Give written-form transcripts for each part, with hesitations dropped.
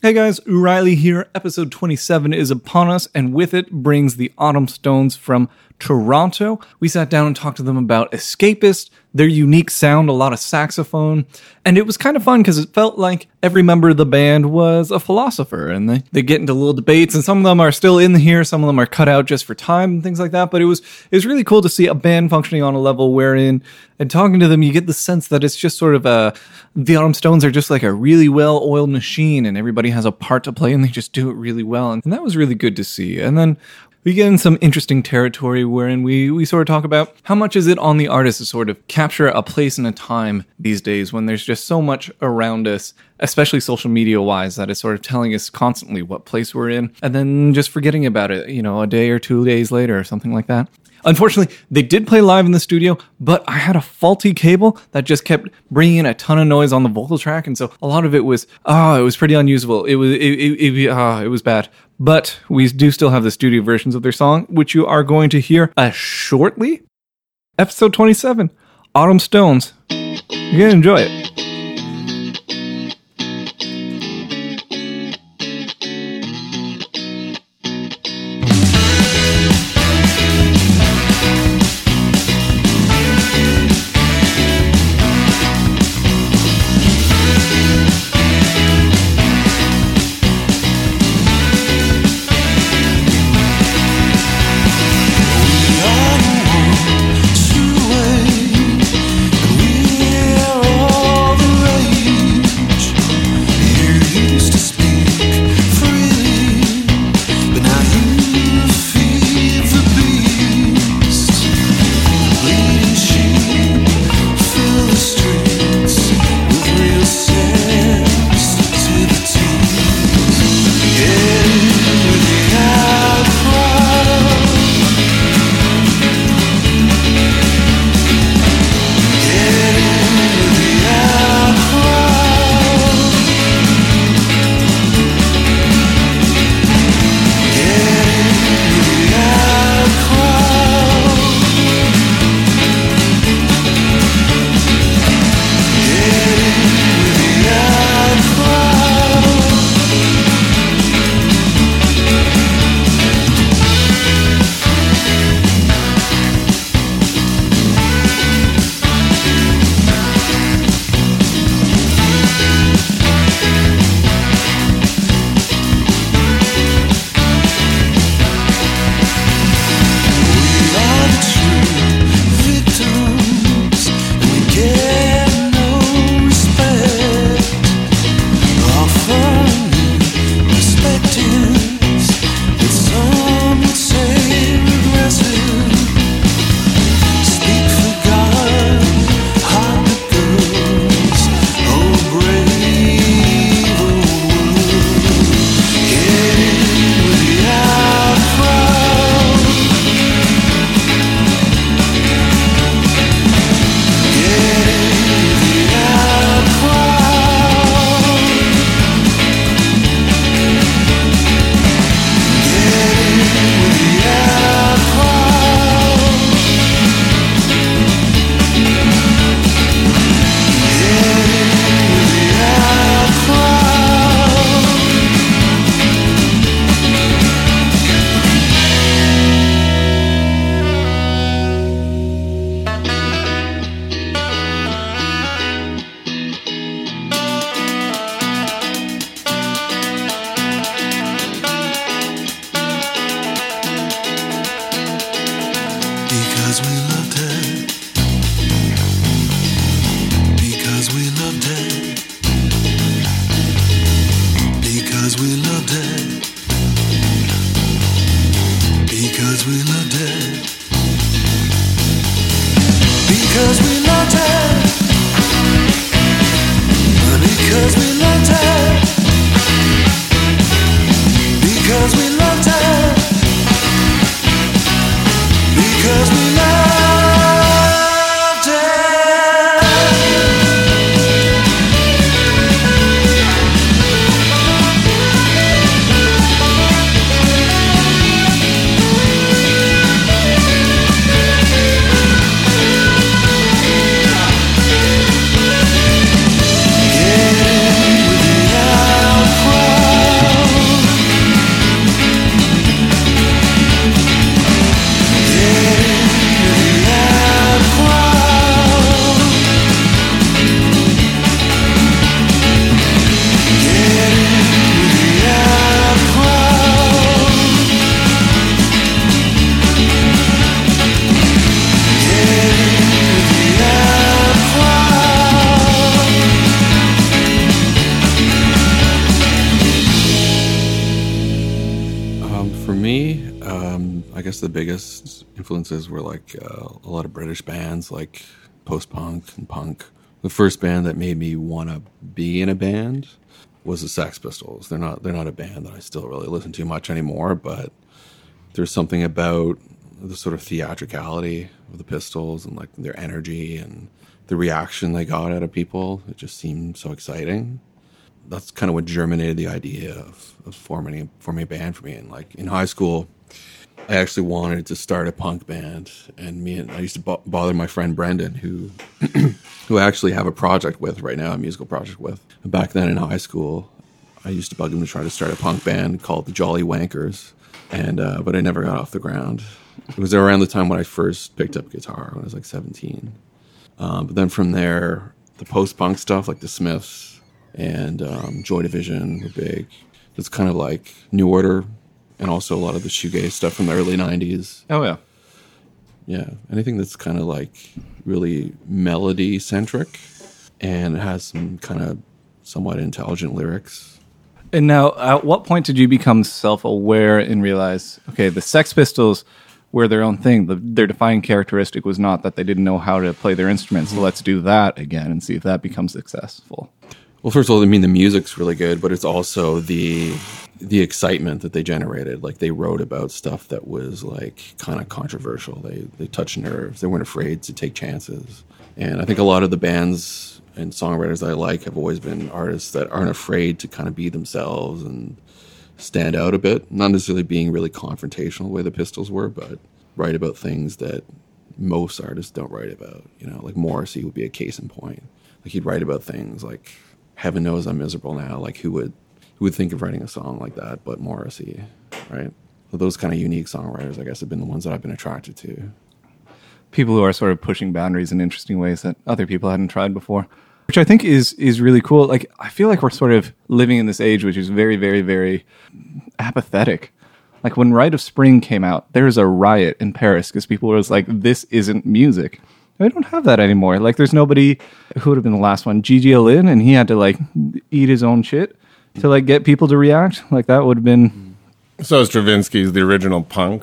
Hey guys, O'Reilly here. Episode 27 is upon us, and with it brings the Autumn Stones from Toronto. We sat down and talked to them about Escapist, their unique sound, a lot of saxophone, and it was kind of fun because it felt like every member of the band was a philosopher, and they get into little debates, and some of them are still in here, some of them are cut out just for time and things like that, but it was really cool to see a band functioning on a level wherein, and talking to them, you get the sense that it's just sort of the Autumn Stones are just like a really well-oiled machine, and everybody has a part to play, and they just do it really well, and that was really good to see. And then we get in some interesting territory wherein we sort of talk about how much is it on the artist to sort of capture a place and a time these days when there's just so much around us, especially social media wise, that is sort of telling us constantly what place we're in, and then just forgetting about it, a day or 2 days later or something like that. Unfortunately, they did play live in the studio, but I had a faulty cable that just kept bringing in a ton of noise on the vocal track, and so a lot of it was pretty unusable. It was bad. But we do still have the studio versions of their song, which you are going to hear shortly. Episode 27, Autumn Stones. You're going to enjoy it. We are all me, I guess the biggest influences were like a lot of British bands like post-punk and punk. The first band that made me want to be in a band was the Sex Pistols. They're not a band that I still really listen to much anymore, but there's something about the sort of theatricality of the Pistols and like their energy and the reaction they got out of people. It just seemed so exciting. That's kind of what germinated the idea of forming a band for me. And like in high school, I actually wanted to start a punk band, and I used to bother my friend Brendan, who I actually have a project with right now, a musical project with. And back then in high school, I used to bug him to try to start a punk band called the Jolly Wankers, and but I never got off the ground. It was around the time when I first picked up guitar when I was like 17. But then from there, the post-punk stuff like the Smiths and Joy Division were big. It's kind of like New Order, and also a lot of the shoegaze stuff from the early 90s. Oh, yeah. Yeah, anything that's kind of like really melody-centric and has some kind of somewhat intelligent lyrics. And now, at what point did you become self-aware and realize, okay, the Sex Pistols were their own thing. Their defining characteristic was not that they didn't know how to play their instruments, so let's do that again and see if that becomes successful. Well, first of all, I mean, the music's really good, but it's also the excitement that they generated. Like, they wrote about stuff that was, like, kind of controversial. They touched nerves. They weren't afraid to take chances. And I think a lot of the bands and songwriters that I like have always been artists that aren't afraid to kind of be themselves and stand out a bit. Not necessarily being really confrontational the way the Pistols were, but write about things that most artists don't write about. You know, like Morrissey would be a case in point. Like, he'd write about things like, heaven knows I'm miserable now. Like, who would think of writing a song like that but Morrissey, right? So those kind of unique songwriters, I guess, have been the ones that I've been attracted to. People who are sort of pushing boundaries in interesting ways that other people hadn't tried before, which I think is really cool. Like, I feel like we're sort of living in this age which is very, very, very apathetic. Like, when Rite of Spring came out, there was a riot in Paris because people were like, this isn't music. We don't have that anymore. Like, there's nobody who would have been the last one. Gigi Alin, and he had to, like, eat his own shit to, like, get people to react. Like, that would have been... So Stravinsky's the original punk?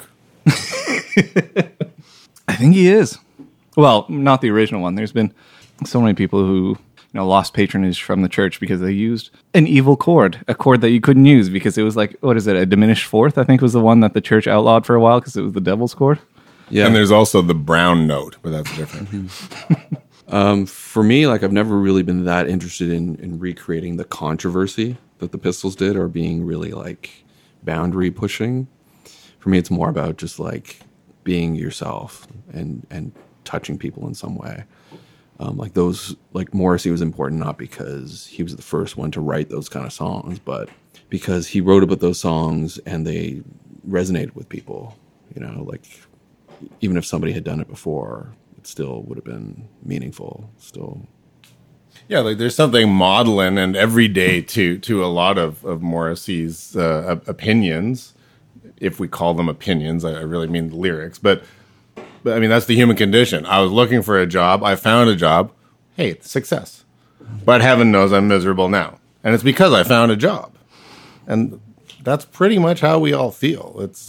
I think he is. Well, not the original one. There's been so many people who, lost patronage from the church because they used an evil chord, a chord that you couldn't use because it was like, what is it, a diminished fourth, I think was the one that the church outlawed for a while because it was the devil's chord. Yeah. And there's also the brown note, but that's different. For me, like, I've never really been that interested in recreating the controversy that the Pistols did or being really, like, boundary pushing. For me, it's more about just, like, being yourself and touching people in some way. Like Morrissey was important not because he was the first one to write those kind of songs, but because he wrote about those songs and they resonated with people, like, even if somebody had done it before, it still would have been meaningful still. Yeah, like there's something maudlin and everyday to a lot of Morrissey's opinions, if we call them opinions. I really mean the lyrics, but I mean, that's the human condition. I was looking for a job. I found a job. Hey, it's success. But heaven knows I'm miserable now. And it's because I found a job. And that's pretty much how we all feel. It's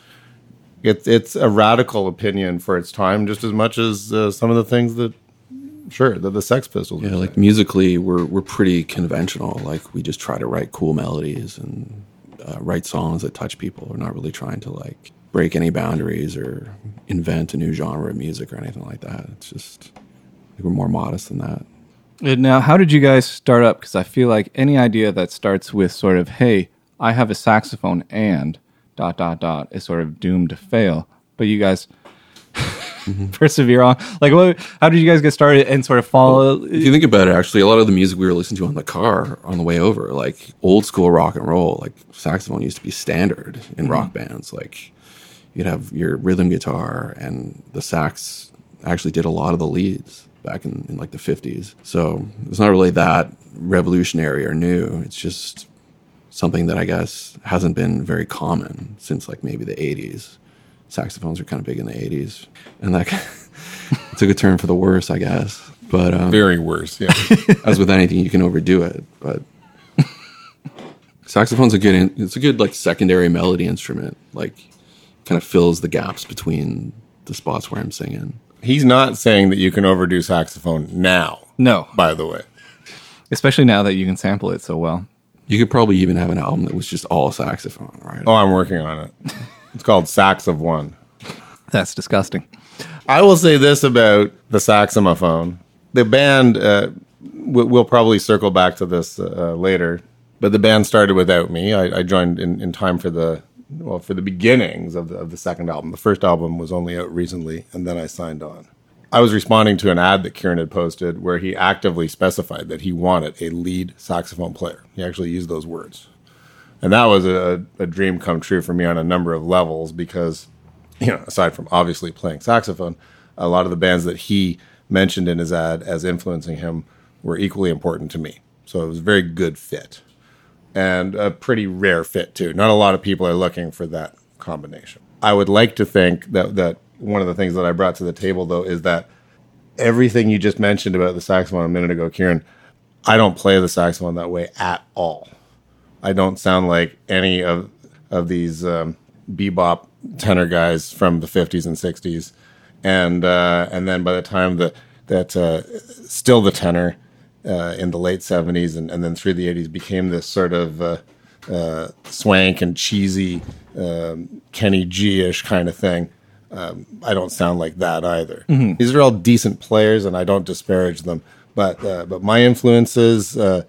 a radical opinion for its time, just as much as some of the things that the Sex Pistols. Yeah, like musically, we're pretty conventional. Like, we just try to write cool melodies and write songs that touch people. We're not really trying to, like, break any boundaries or invent a new genre of music or anything like that. It's just, we're more modest than that. Now, how did you guys start up? Because I feel like any idea that starts with sort of, hey, I have a saxophone and ... is sort of doomed to fail. But you guys persevere on. Like, how did you guys get started and sort of follow? Well, if you think about it, actually, a lot of the music we were listening to on the car on the way over, like old school rock and roll, like saxophone used to be standard in rock bands. Like, you'd have your rhythm guitar, and the sax actually did a lot of the leads back in like the 50s. So it's not really that revolutionary or new. It's just something that I guess hasn't been very common since like maybe the 80s. Saxophones were kind of big in the 80s. And that took a turn for the worse, I guess. But very worse, yeah. As with anything, you can overdo it. But Saxophone's it's a good like secondary melody instrument. Like, kind of fills the gaps between the spots where I'm singing. He's not saying that you can overdo saxophone now. No. By the way. Especially now that you can sample it so well. You could probably even have an album that was just all saxophone, right? Oh, I'm working on it. It's called Sax of One. That's disgusting. I will say this about the saxophone. The band, we'll probably circle back to this later, but the band started without me. I joined in time for the beginnings of the second album. The first album was only out recently, and then I signed on. I was responding to an ad that Kieran had posted where he actively specified that he wanted a lead saxophone player. He actually used those words. And that was a dream come true for me on a number of levels because, aside from obviously playing saxophone, a lot of the bands that he mentioned in his ad as influencing him were equally important to me. So it was a very good fit. And a pretty rare fit, too. Not a lot of people are looking for that combination. I would like to think that one of the things that I brought to the table, though, is that everything you just mentioned about the saxophone a minute ago, Kieran, I don't play the saxophone that way at all. I don't sound like any of these bebop tenor guys from the 50s and 60s. And then by the time that still the tenor in the late 70s and then through the 80s became this sort of swank and cheesy Kenny G-ish kind of thing, I don't sound like that either. Mm-hmm. These are all decent players, and I don't disparage them. But my influences,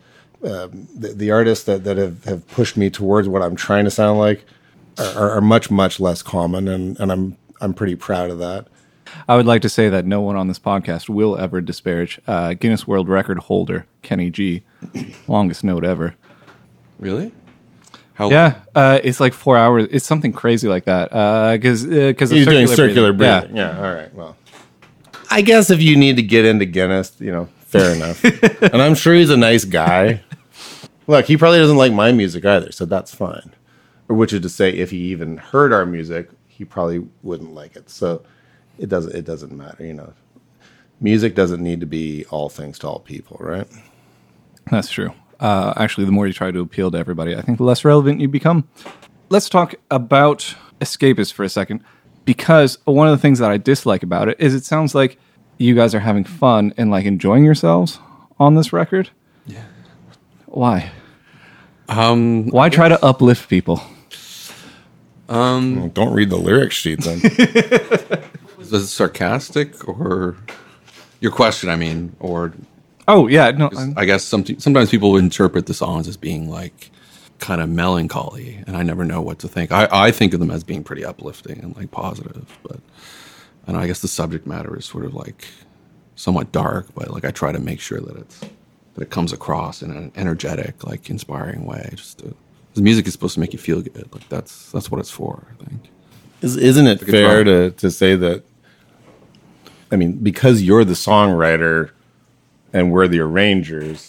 the artists that have pushed me towards what I'm trying to sound like, are much, much less common, and I'm pretty proud of that. I would like to say that no one on this podcast will ever disparage Guinness World Record holder Kenny G, longest note ever. Really? Yeah, it's like 4 hours. It's something crazy like that. Because he's doing circular breathing. Yeah. All right. Well, I guess if you need to get into Guinness, fair enough. And I'm sure he's a nice guy. Look, he probably doesn't like my music either, so that's fine. Or which is to say, if he even heard our music, he probably wouldn't like it. So it doesn't matter. Music doesn't need to be all things to all people, right? That's true. Actually, the more you try to appeal to everybody, I think the less relevant you become. Let's talk about Escapist for a second, because one of the things that I dislike about it is it sounds like you guys are having fun and like enjoying yourselves on this record. Yeah. Why? Why try to uplift people? Don't read the lyric sheet then. Is this sarcastic or your question? I mean, or. Oh, yeah. No, I guess sometimes people interpret the songs as being like kind of melancholy, and I never know what to think. I think of them as being pretty uplifting and like positive, but and I guess the subject matter is sort of like somewhat dark, but like I try to make sure that it comes across in an energetic, like inspiring way. Because music is supposed to make you feel good. Like that's what it's for, I think. Isn't it fair to say that? I mean, because you're the songwriter. And we're the arrangers,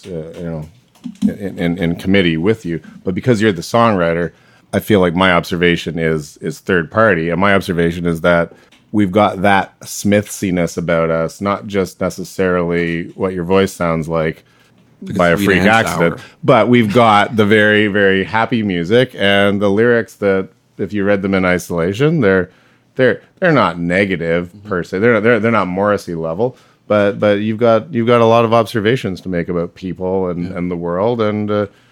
in committee with you. But because you're the songwriter, I feel like my observation is third party. And my observation is that we've got that Smithsiness about us, not just necessarily what your voice sounds like by a freak accident, but we've got the very, very happy music and the lyrics that, if you read them in isolation, they're not negative per se. They're not Morrissey level. But you've got a lot of observations to make about people and the world, and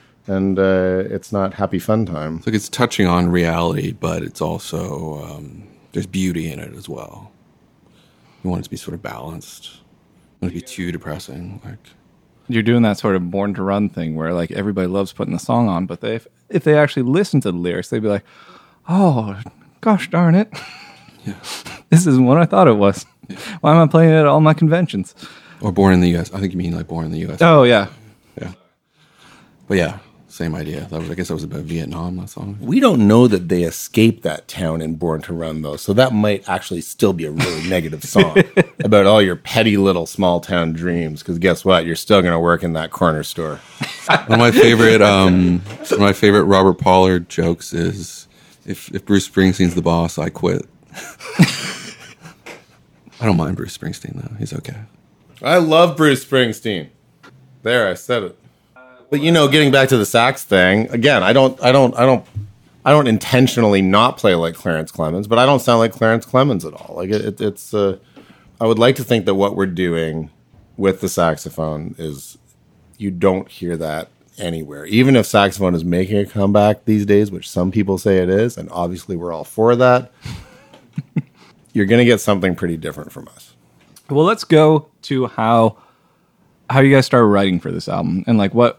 it's not happy fun time. It's like it's touching on reality, but it's also there's beauty in it as well. You want it to be sort of balanced. You want it to be too depressing. Like you're doing that sort of Born to Run thing where like everybody loves putting the song on, but if they actually listen to the lyrics, they'd be like, "Oh, gosh darn it, this isn't what I thought it was." Why am I playing it at all my conventions? Or Born in the U.S. I think you mean like Born in the U.S. Oh, yeah. Yeah. But yeah, same idea. I guess that was about Vietnam, that song. We don't know that they escaped that town in Born to Run, though. So that might actually still be a really negative song about all your petty little small town dreams. Because guess what? You're still going to work in that corner store. One of my favorite Robert Pollard jokes is, if Bruce Springsteen's the boss, I quit. I don't mind Bruce Springsteen, though. He's okay. I love Bruce Springsteen. There, I said it. But getting back to the sax thing again, I don't intentionally not play like Clarence Clemens, but I don't sound like Clarence Clemens at all. Like it's I would like to think that what we're doing with the saxophone is you don't hear that anywhere. Even if saxophone is making a comeback these days, which some people say it is, and obviously we're all for that, you're going to get something pretty different from us. Well, let's go to how you guys started writing for this album, and like what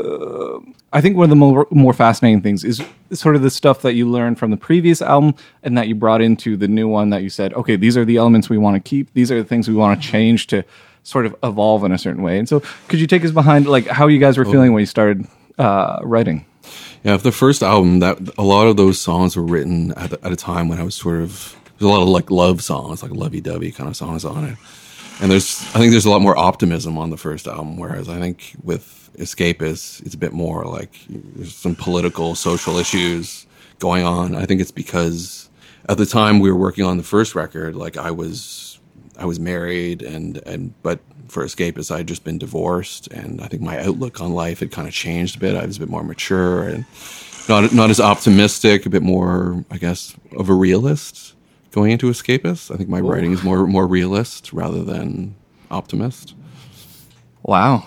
I think one of the more fascinating things is sort of the stuff that you learned from the previous album and that you brought into the new one. That you said, okay, these are the elements we want to keep. These are the things we want to change to sort of evolve in a certain way. And so, could you take us behind like how you guys were feeling when you started writing? Yeah, for the first album, that a lot of those songs were written at a time when I was there's a lot of like love songs, like lovey-dovey kind of songs on it. And I think there's a lot more optimism on the first album, whereas I think with Escapist, it's a bit more like there's some political, social issues going on. I think it's because at the time we were working on the first record, like I was married but for Escapist, I had just been divorced, and I think my outlook on life had kind of changed a bit. I was a bit more mature and not as optimistic, a bit more, I guess, of a realist. Going into Escapist, I think my writing is more realist rather than optimist. Wow,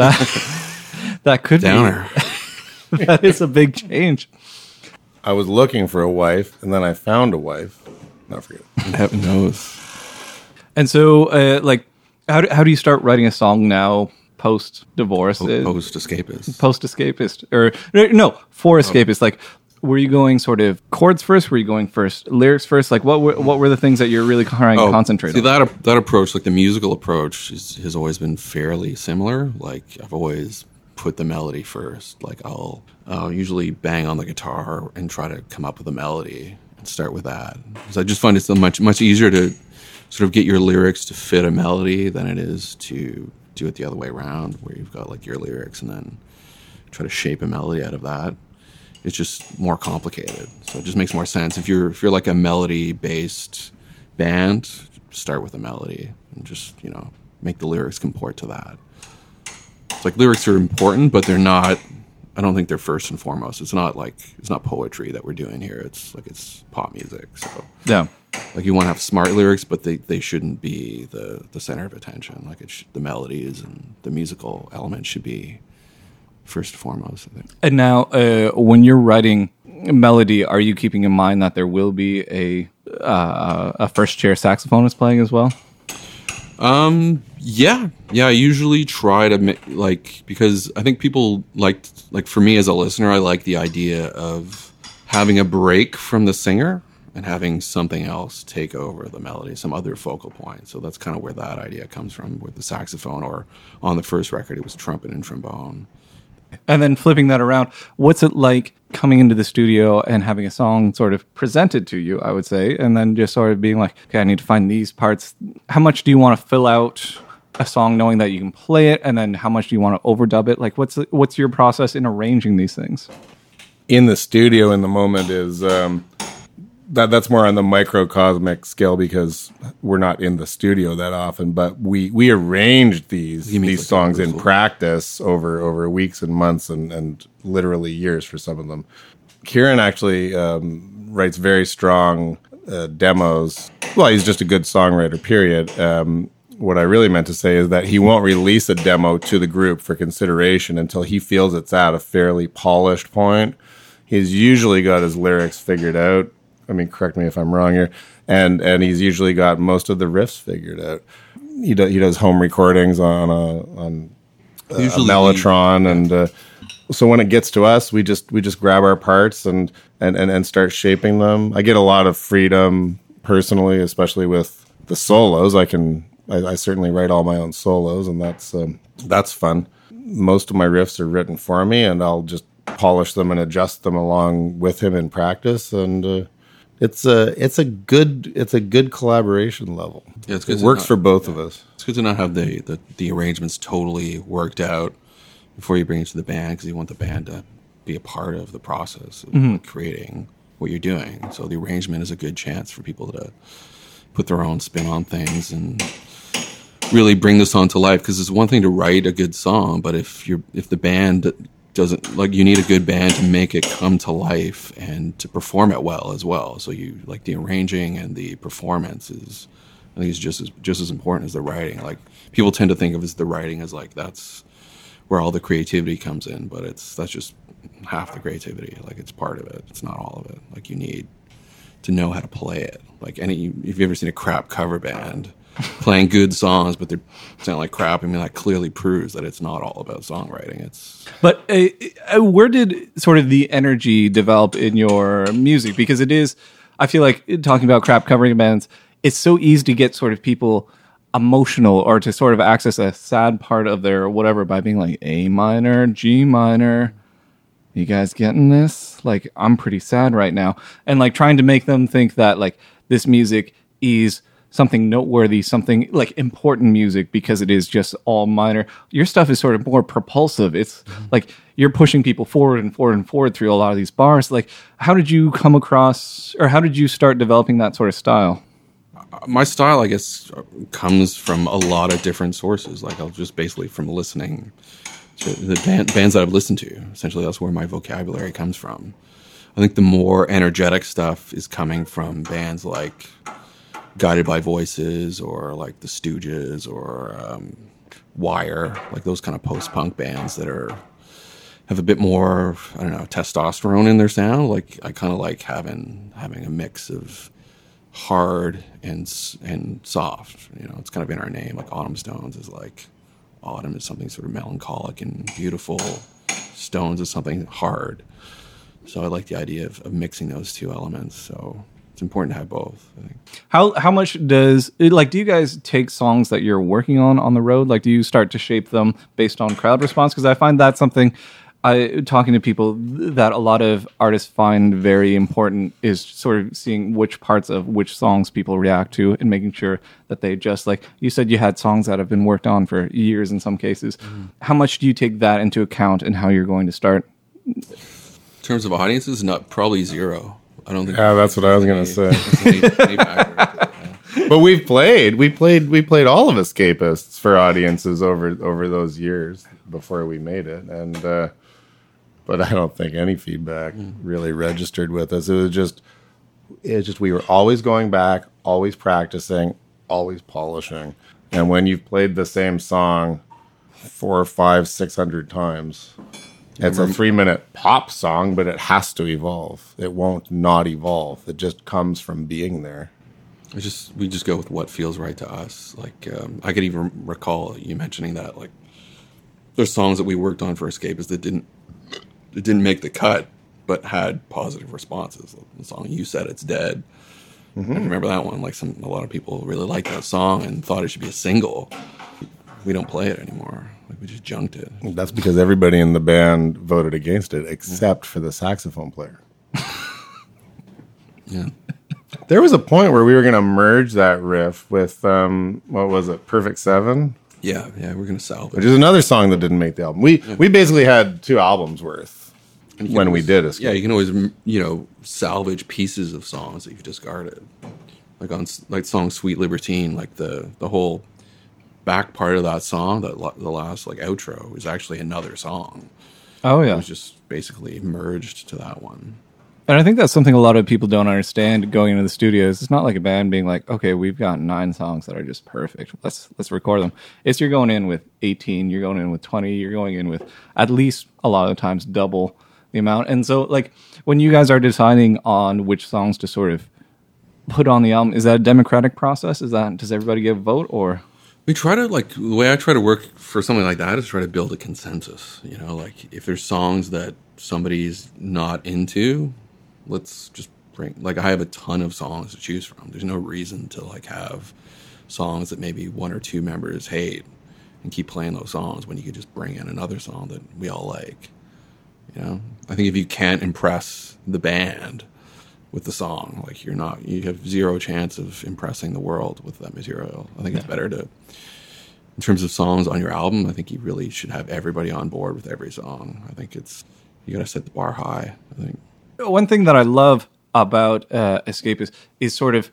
that could Downer. be. That is a big change. I was looking for a wife, and then I found a wife. No, forget it. Heaven knows. And so, like, how do you start writing a song now post divorce? Post Escapist. Post Escapist, or no, for Escapist, like. Were you going sort of chords first? Were you going first lyrics first? Like what were the things that you're really trying to concentrate on? That approach, like the musical approach, has always been fairly similar. Like I've always put the melody first. Like I'll usually bang on the guitar and try to come up with a melody and start with that. Because I just find it's much easier to sort of get your lyrics to fit a melody than it is to do it the other way around, where you've got like your lyrics and then try to shape a melody out of that. It's just more complicated. So it just makes more sense. If you're like a melody-based band, start with a melody and just, make the lyrics comport to that. It's like lyrics are important, but they're not, I don't think they're first and foremost. It's not poetry that we're doing here. It's pop music. So yeah. Like you want to have smart lyrics, but they shouldn't be the center of attention. Like the melodies and the musical elements should be first and foremost, I think. And now, when you're writing melody, are you keeping in mind that there will be a first chair saxophonist playing as well? Yeah. I usually try to because I think people like for me as a listener, I like the idea of having a break from the singer and having something else take over the melody, some other focal point. So that's kind of where that idea comes from with the saxophone, or on the first record, it was trumpet and trombone. And then flipping that around, what's it like coming into the studio and having a song sort of presented to you, I would say, and then just sort of being like, okay, I need to find these parts. How much do you want to fill out a song knowing that you can play it, and then how much do you want to overdub it? Like, what's your process in arranging these things? In the studio in the moment is that's more on the microcosmic scale because we're not in the studio that often, but we arranged these songs in practice over weeks and months and literally years for some of them. Kieran actually writes very strong demos. Well, he's just a good songwriter, period. What I really meant to say is that he won't release a demo to the group for consideration until he feels it's at a fairly polished point. He's usually got his lyrics figured out. I mean, correct me if I'm wrong here. And he's usually got most of the riffs figured out. He does home recordings on a Mellotron, and so when it gets to us, we just grab our parts and start shaping them. I get a lot of freedom personally, especially with the solos. I certainly write all my own solos, and that's fun. Most of my riffs are written for me, and I'll just polish them and adjust them along with him in practice, and it's a good collaboration level. Yeah, it's good. It works for both of us. It's good to not have the arrangements totally worked out before you bring it to the band, because you want the band to be a part of the process of creating what you're doing. So the arrangement is a good chance for people to put their own spin on things and really bring the song to life, because it's one thing to write a good song, but if the band doesn't, like, you need a good band to make it come to life and to perform it well as well. So you, like, the arranging and the performance is, I think, is just as important as the writing. Like, people tend to think of the writing as like that's where all the creativity comes in, but that's just half the creativity. Like, it's part of it. It's not all of it. Like, you need to know how to play it. Like, if you've ever seen a crap cover band playing good songs, but they sound like crap, I mean, that clearly proves that it's not all about songwriting. But where did sort of the energy develop in your music? Because it is, I feel like, talking about crap covering bands, it's so easy to get sort of people emotional or to sort of access a sad part of their whatever by being like A minor, G minor. You guys getting this? Like, I'm pretty sad right now. And like trying to make them think that like this music is something noteworthy, something like important music, because it is just all minor. Your stuff is sort of more propulsive. It's like you're pushing people forward and forward and forward through a lot of these bars. Like, how did you come across, or how did you start developing that sort of style? My style, I guess, comes from a lot of different sources. Like, I'll just basically from listening to the bands that I've listened to. Essentially, that's where my vocabulary comes from. I think the more energetic stuff is coming from bands like Guided by Voices, or like the Stooges, or Wire, like those kind of post-punk bands that have a bit more, I don't know, testosterone in their sound. Like, I kind of like having a mix of hard and soft. You know, it's kind of in our name. Like, Autumn Stones is like, autumn is something sort of melancholic and beautiful. Stones is something hard. So I like the idea of mixing those two elements. So it's important to have both, I think. How much does it, like, do you guys take songs that you're working on the road? Like, do you start to shape them based on crowd response? Because I find that's something, talking to people, that a lot of artists find very important, is sort of seeing which parts of which songs people react to and making sure that they adjust. Like you said, you had songs that have been worked on for years in some cases. Mm-hmm. How much do you take that into account in how you're going to start? In terms of audiences, probably zero. I don't think. Yeah, that's what I was going to say. But we played all of Escapists for audiences over those years before we made it, and but I don't think any feedback really registered with us. It was just we were always going back, always practicing, always polishing. And when you've played the same song 400, 500, 600 times, it's a 3-minute pop song, but it has to evolve. It won't not evolve. It just comes from being there. We just go with what feels right to us. Like, I could even recall you mentioning that, like, there's songs that we worked on for Escapists that didn't make the cut, but had positive responses. The song You Said It's Dead. Mm-hmm. I remember that one. Like, a lot of people really liked that song and thought it should be a single. We don't play it anymore. Like, we just junked it. That's because everybody in the band voted against it, except for the saxophone player. Yeah. There was a point where we were going to merge that riff with, what was it, Perfect Seven? Yeah, we're going to salvage. Which is another song that didn't make the album. We basically had 2 albums worth when we did Escape. Yeah, you can always, salvage pieces of songs that you've discarded. Like on song Sweet Libertine, like the whole back part of that song, the last like outro, is actually another song. Oh yeah, it was just basically merged to that one. And I think that's something a lot of people don't understand going into the studios. It's not like a band being like, okay, we've got 9 songs that are just perfect. Let's record them. It's you're going in with 18, you're going in with 20, you're going in with at least a lot of times double the amount. And so, like, when you guys are deciding on which songs to sort of put on the album, is that a democratic process? Does everybody get a vote, or? We try to, like, the way I try to work for something like that is try to build a consensus. You know, like, if there's songs that somebody's not into, let's just bring, like, I have a ton of songs to choose from. There's no reason to, like, have songs that maybe 1 or 2 members hate and keep playing those songs when you could just bring in another song that we all like. You know, I think if you can't impress the band with the song, like, you have zero chance of impressing the world with that material. I think it's better to, in terms of songs on your album, I think you really should have everybody on board with every song. I think you got to set the bar high, I think. One thing that I love about Escape is sort of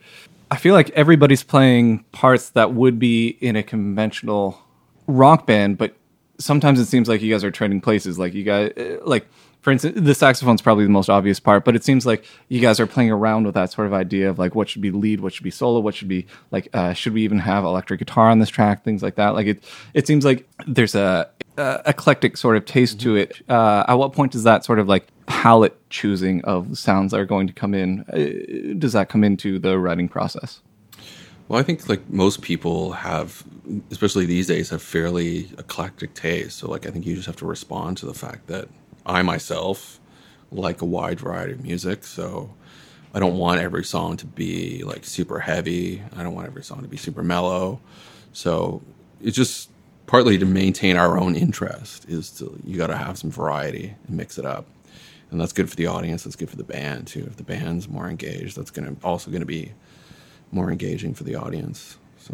I feel like everybody's playing parts that would be in a conventional rock band, but sometimes it seems like you guys are trading places. Like you guys, like for instance, the saxophone's probably the most obvious part, but it seems like you guys are playing around with that sort of idea of like what should be lead, what should be solo, what should be like, should we even have electric guitar on this track, things like that. Like it seems like there's a eclectic sort of taste to it. At what point does that sort of like palette choosing of sounds that are going to come in, does that come into the writing process? Well, I think like most people have, especially these days, have fairly eclectic taste. So like I think you just have to respond to the fact that I myself like a wide variety of music. So I don't want every song to be like super heavy. I don't want every song to be super mellow. So it's just partly to maintain our own interest is to, you got to have some variety and mix it up. And that's good for the audience. That's good for the band too. If the band's more engaged, that's also going to be more engaging for the audience. So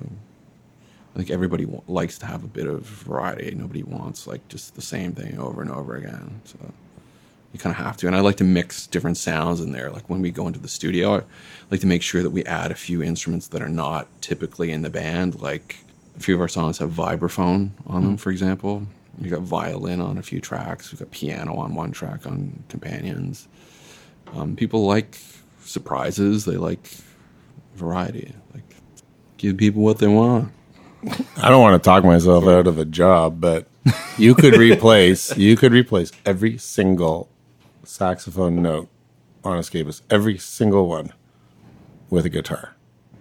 I think everybody likes to have a bit of variety. Nobody wants like just the same thing over and over again. So you kind of have to. And I like to mix different sounds in there. Like when we go into the studio, I like to make sure that we add a few instruments that are not typically in the band. Like a few of our songs have vibraphone on them, for example. You got violin on a few tracks. We've got piano on one track on Companions. People like surprises. They like variety. Like give people what they want. I don't want to talk myself out of a job, but you could replace every single saxophone note on Escapist, every single one, with a guitar,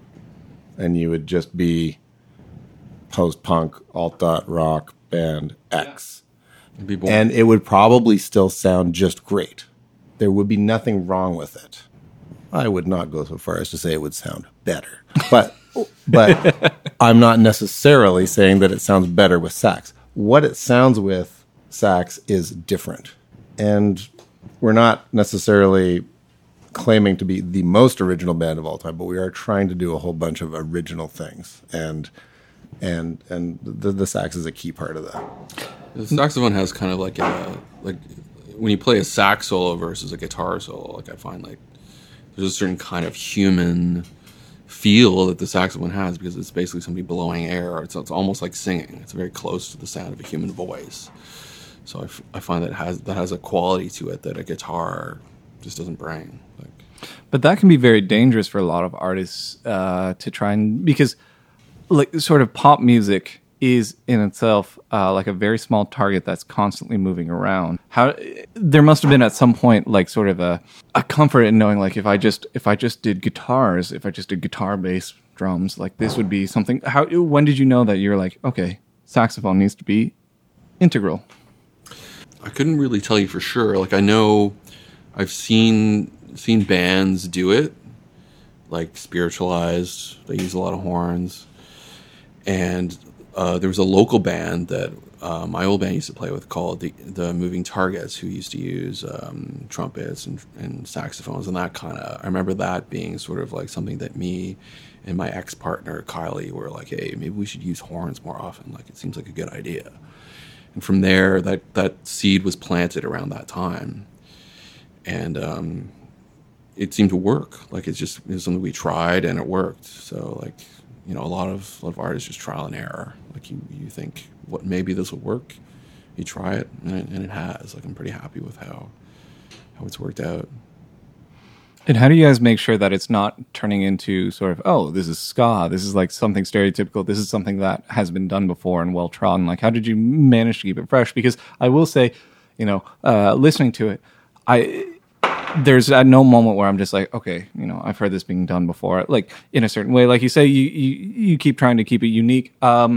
and you would just be post-punk, alt-dot rock band X. And it would probably still sound just great. There would be nothing wrong with it. I would not go so far as to say it would sound better. But I'm not necessarily saying that it sounds better with sax. What it sounds with sax is different. And we're not necessarily claiming to be the most original band of all time, but we are trying to do a whole bunch of original things. And the sax is a key part of that. The saxophone has kind of like when you play a sax solo versus a guitar solo, like I find like there's a certain kind of human feel that the saxophone has because it's basically somebody blowing air. It's almost like singing. It's very close to the sound of a human voice. So I find that has a quality to it that a guitar just doesn't bring. But that can be very dangerous for a lot of artists to try and, because like sort of pop music is in itself like a very small target that's constantly moving around. There must have been at some point like sort of a comfort in knowing like if I just did guitars, if I just did guitar, bass, drums, like this would be something. When did you know that you're like, okay, saxophone needs to be integral? I couldn't really tell you for sure. Like I know I've seen bands do it, like Spiritualized. They use a lot of horns. And there was a local band that my old band used to play with called the Moving Targets, who used to use trumpets and saxophones and that kind of. I remember that being sort of like something that me and my ex-partner Kylie were like, hey, maybe we should use horns more often. Like it seems like a good idea. And from there, that seed was planted around that time, and it seemed to work. Like it was something we tried and it worked. So like. You know, a lot of artists just trial and error. Like you think, what maybe this will work. You try it, and it has. Like I'm pretty happy with how it's worked out. And how do you guys make sure that it's not turning into sort of, oh, this is ska, this is like something stereotypical, this is something that has been done before and well trodden? Like, how did you manage to keep it fresh? Because I will say, you know, listening to it, there's at no moment where I'm just like, okay, you know, I've heard this being done before, like in a certain way. Like you say, you keep trying to keep it unique.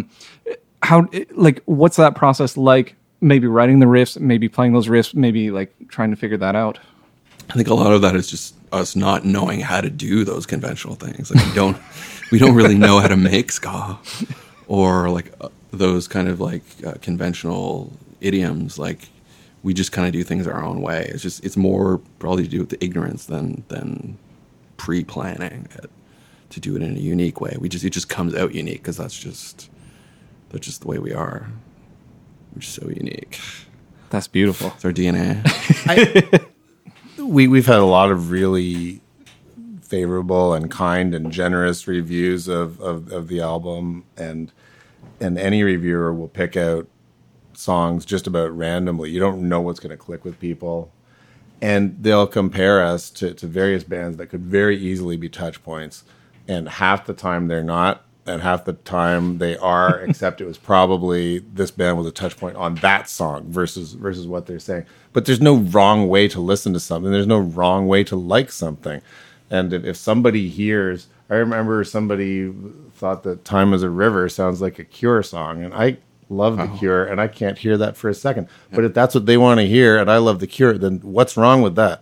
What's that process like? Maybe writing the riffs, maybe playing those riffs, maybe like trying to figure that out. I think a lot of that is just us not knowing how to do those conventional things. Like we don't really know how to make ska or like those kind of like conventional idioms. Like. We just kind of do things our own way. It's more probably to do with the ignorance than pre-planning it to do it in a unique way. It just comes out unique because that's just the way we are. We're just so unique. That's beautiful. It's our DNA. We've had a lot of really favorable and kind and generous reviews of the album, and any reviewer will pick out songs just about randomly. You don't know what's going to click with people, and they'll compare us to various bands that could very easily be touch points, and half the time they're not, and half the time they are, except it was probably this band was a touch point on that song versus what they're saying. But there's no wrong way to listen to something. There's no wrong way to like something. And if somebody hears, I remember somebody thought that Time is a River sounds like a Cure song, and I love the Cure, and I can't hear that for a second. But if that's what they want to hear, and I love the Cure, then what's wrong with that?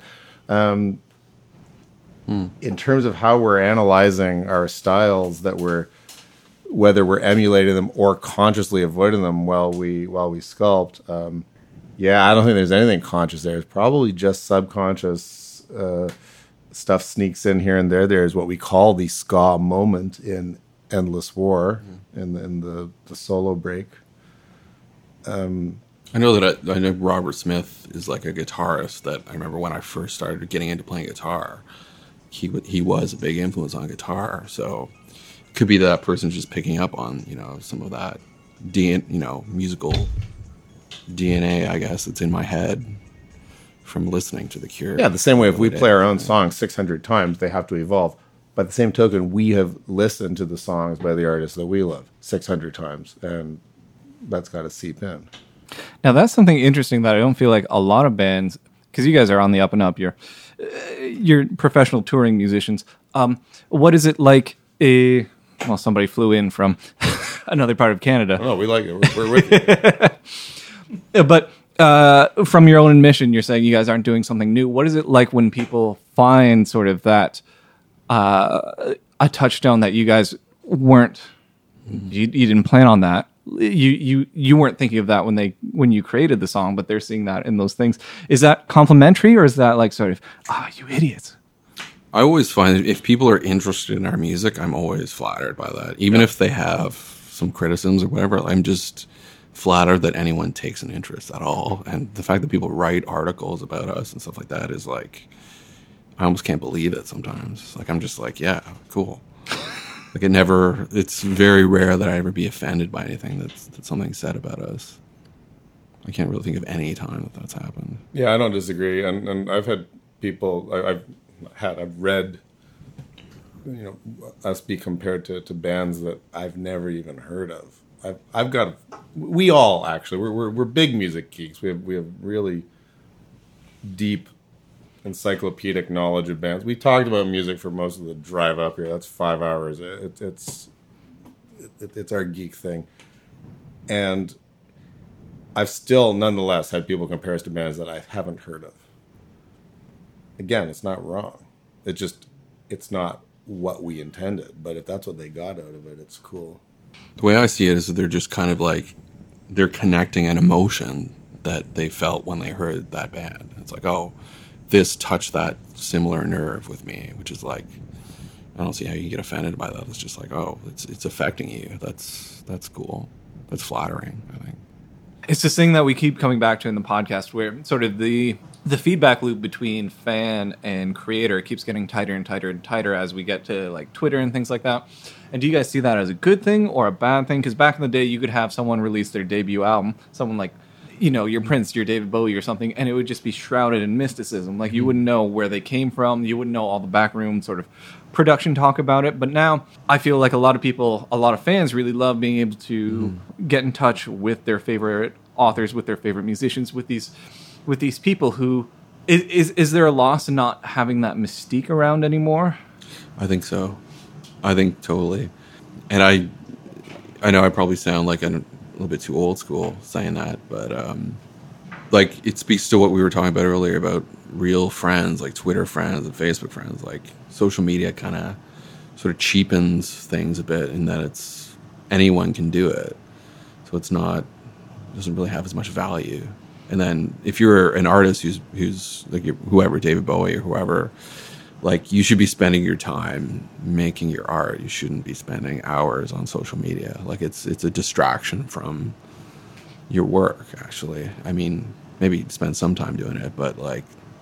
In terms of how we're analyzing our styles, whether we're emulating them or consciously avoiding them while we sculpt, I don't think there's anything conscious there. It's probably just subconscious stuff sneaks in here and there. There's what we call the ska moment in Endless War, in the solo break. I know Robert Smith is like a guitarist that I remember when I first started getting into playing guitar. He was a big influence on guitar, so it could be that person's just picking up on some of that musical DNA, I guess, that's in my head from listening to The Cure. Yeah, the same way if we play our own song 600 times, they have to evolve. By the same token, we have listened to the songs by the artists that we love 600 times, and that's got to seep in. Now, that's something interesting that I don't feel like a lot of bands, because you guys are on the up and up, you're professional touring musicians. What is it like somebody flew in from another part of Canada. Oh, we like it. We're with you. But from your own admission, you're saying you guys aren't doing something new. What is it like when people find sort of that a touchstone that you guys weren't, you didn't plan on that. You weren't thinking of that when you created the song, but they're seeing that in those things. Is that complimentary, or is that like sort of, you idiots? I always find that if people are interested in our music, I'm always flattered by that. Even if they have some criticisms or whatever, I'm just flattered that anyone takes an interest at all. And the fact that people write articles about us and stuff like that is like, I almost can't believe it sometimes. Like, I'm just like, yeah, cool. Like, it's very rare that I ever be offended by anything that's something said about us. I can't really think of any time that's happened. Yeah, I don't disagree. And I've had people, I've read, us be compared to bands that I've never even heard of. We all actually, we're big music geeks. We have really deep encyclopedic knowledge of bands. We talked about music for most of the drive up here. That's 5 hours. It's our geek thing. And I've still nonetheless had people compare us to bands that I haven't heard of. Again, it's not wrong. It's not what we intended. But if that's what they got out of it, it's cool. The way I see it is that they're just kind of like, they're connecting an emotion that they felt when they heard that band. It's like, oh, this touched that similar nerve with me, which is like, I don't see how you get offended by that. It's just like, oh, it's affecting you. That's cool. That's flattering, I think. It's this thing that we keep coming back to in the podcast where sort of the feedback loop between fan and creator keeps getting tighter and tighter and tighter as we get to like Twitter and things like that. And do you guys see that as a good thing or a bad thing? Because back in the day, you could have someone release their debut album, someone like, your Prince, your David Bowie or something, and it would just be shrouded in mysticism. Like, you wouldn't know where they came from. You wouldn't know all the backroom sort of production talk about it. But now I feel like a lot of fans really love being able to get in touch with their favorite authors, with their favorite musicians, with these people who... Is there a loss in not having that mystique around anymore? I think so. I think totally. And I know I probably sound like a little bit too old school saying that, but like, it speaks to what we were talking about earlier about real friends, like Twitter friends and Facebook friends. Like, social media kind of sort of cheapens things a bit in that it's anyone can do it, so doesn't really have as much value. And then if you're an artist who's like whoever, David Bowie or whoever, like, you should be spending your time making your art. You shouldn't be spending hours on social media. Like, it's a distraction from your work, actually. I mean, maybe spend some time doing it, but like,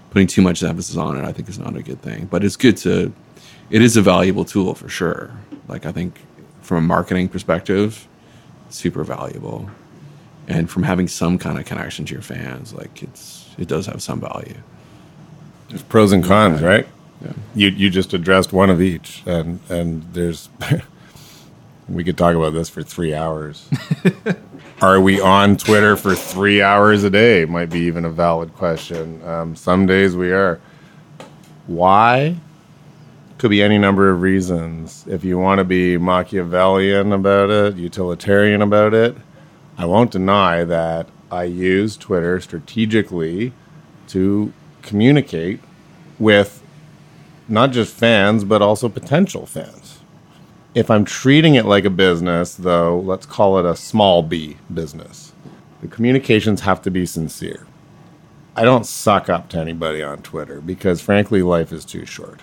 putting too much emphasis on it, I think, is not a good thing. But it's good to. It is a valuable tool for sure. Like, I think from a marketing perspective, super valuable, and from having some kind of connection to your fans, like it does have some value. There's pros and cons, right? Yeah. You just addressed one of each, and there's we could talk about this for 3 hours. Are we on Twitter for 3 hours a day? Might be even a valid question. Some days we are. Why? Could be any number of reasons. If you want to be Machiavellian about it, utilitarian about it, I won't deny that I use Twitter strategically to communicate with not just fans, but also potential fans. If I'm treating it like a business, though, let's call it a small b business, the communications have to be sincere. I don't suck up to anybody on Twitter because, frankly, life is too short.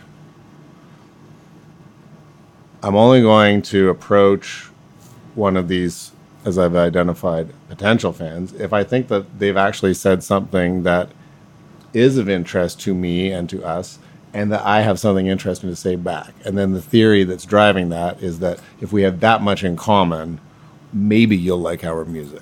I'm only going to approach one of these, as I've identified, potential fans, if I think that they've actually said something that is of interest to me and to us, and that I have something interesting to say back. And then the theory that's driving that is that if we have that much in common, maybe you'll like our music.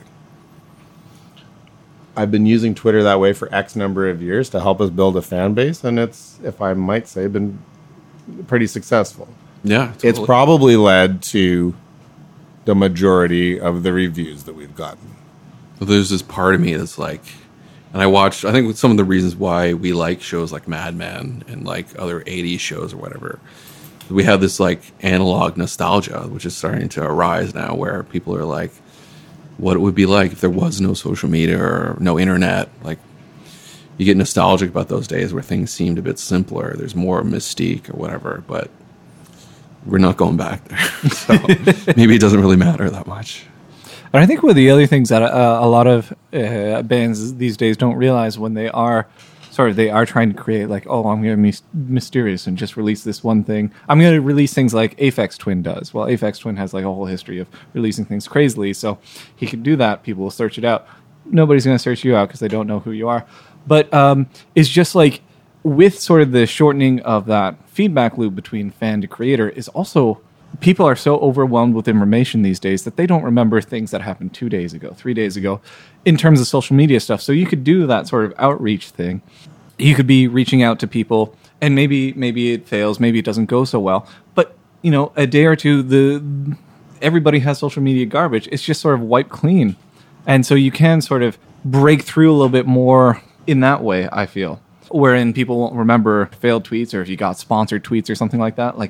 I've been using Twitter that way for X number of years to help us build a fan base, and it's, if I might say, been pretty successful. Yeah, totally. It's probably led to the majority of the reviews that we've gotten. Well, there's this part of me that's like, and I think with some of the reasons why we like shows like Mad Men and like other 80s shows or whatever, we have this like analog nostalgia, which is starting to arise now, where people are like, what it would be like if there was no social media or no internet. Like, you get nostalgic about those days where things seemed a bit simpler. There's more mystique or whatever, but we're not going back there. So maybe it doesn't really matter that much. And I think one of the other things that a lot of bands these days don't realize when they are trying to create, like, oh, I'm going to be mysterious and just release this one thing. I'm going to release things like Aphex Twin does. Well, Aphex Twin has like a whole history of releasing things crazily, so he can do that. People will search it out. Nobody's going to search you out because they don't know who you are. But it's just like, with sort of the shortening of that feedback loop between fan to creator is also, people are so overwhelmed with information these days that they don't remember things that happened 2 days ago, 3 days ago, in terms of social media stuff. So you could do that sort of outreach thing. You could be reaching out to people, and maybe it fails, maybe it doesn't go so well. But, you know, a day or two, everybody has social media garbage. It's just sort of wiped clean. And so you can sort of break through a little bit more in that way, I feel. Wherein people won't remember failed tweets, or if you got sponsored tweets or something like that. Like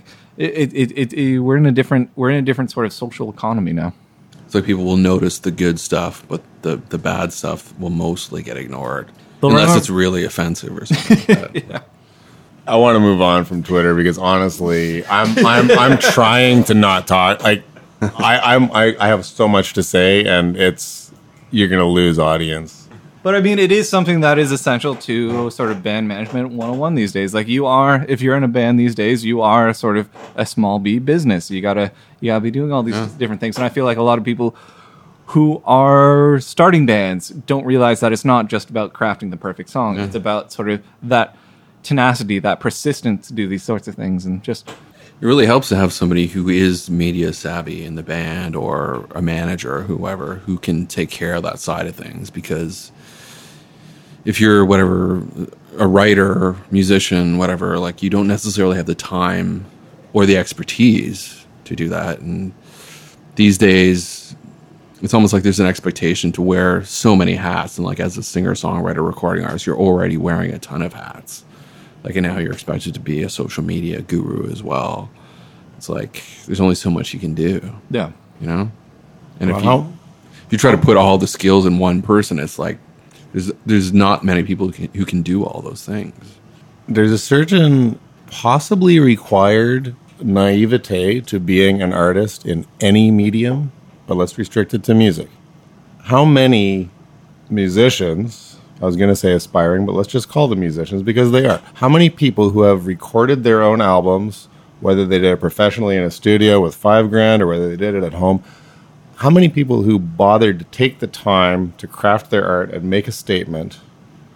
we're in a different sort of social economy now. It's like people will notice the good stuff, but the bad stuff will mostly get ignored, But unless it's really offensive or something like that. Yeah. I want to move on from Twitter because honestly, I'm trying to not talk. Like, I have so much to say, and you're gonna lose audience. But I mean, it is something that is essential to sort of band management 101 these days. Like, if you're in a band these days, you are sort of a small B business. You gotta be doing all these different things. And I feel like a lot of people who are starting bands don't realize that it's not just about crafting the perfect song. It's about sort of that tenacity, that persistence to do these sorts of things, and just. It really helps to have somebody who is media savvy in the band, or a manager or whoever, who can take care of that side of things, because if you're a writer, musician, whatever, like, you don't necessarily have the time or the expertise to do that. And these days, it's almost like there's an expectation to wear so many hats. And like, as a singer, songwriter, recording artist, you're already wearing a ton of hats. Like, and now you're expected to be a social media guru as well. It's like, there's only so much you can do. Yeah. You know? And if you try to put all the skills in one person, it's like, there's not many people who can do all those things. There's a certain possibly required naivete to being an artist in any medium, but let's restrict it to music. How many musicians, I was going to say aspiring, but let's just call them musicians because they are. How many people who have recorded their own albums, whether they did it professionally in a studio with $5,000 or whether they did it at home, how many people who bothered to take the time to craft their art and make a statement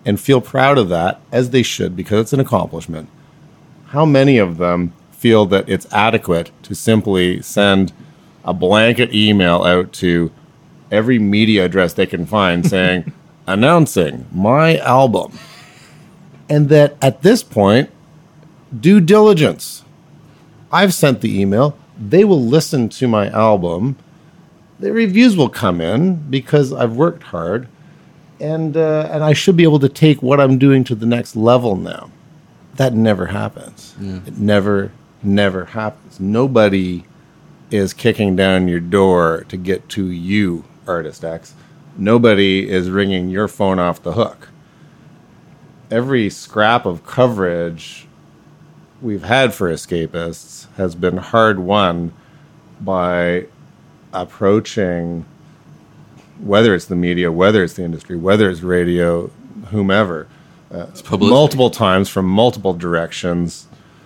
and feel proud of that, as they should, because it's an accomplishment, how many of them feel that it's adequate to simply send a blanket email out to every media address they can find saying, announcing my album? And that at this point, due diligence. I've sent the email. They will listen to my album. The reviews will come in because I've worked hard. And I should be able to take what I'm doing to the next level now. That never happens. Yeah. It never happens. Nobody is kicking down your door to get to you, Artist X. Nobody is ringing your phone off the hook. Every scrap of coverage we've had for Escapists has been hard won by approaching, whether it's the media, whether it's the industry, whether it's radio, whomever, multiple times from multiple directions,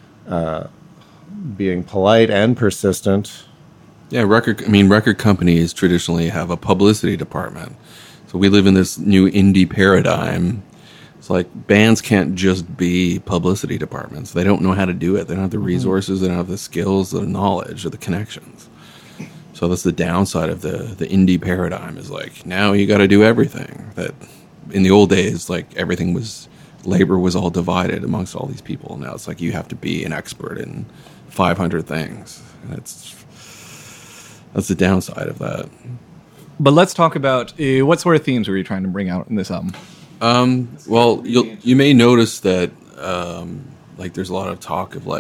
being polite and persistent. Yeah, record companies traditionally have a publicity department. So we live in this new indie paradigm. It's like bands can't just be publicity departments. They don't know how to do it. They don't have the resources. They don't have the skills, the knowledge, or the connections. So that's the downside of the indie paradigm, is like, now you got to do everything. That in the old days, like labor was all divided amongst all these people. Now it's like you have to be an expert in 500 things. And that's the downside of that. But let's talk about what sort of themes were you trying to bring out in this album? Well, you may notice that there's a lot of talk of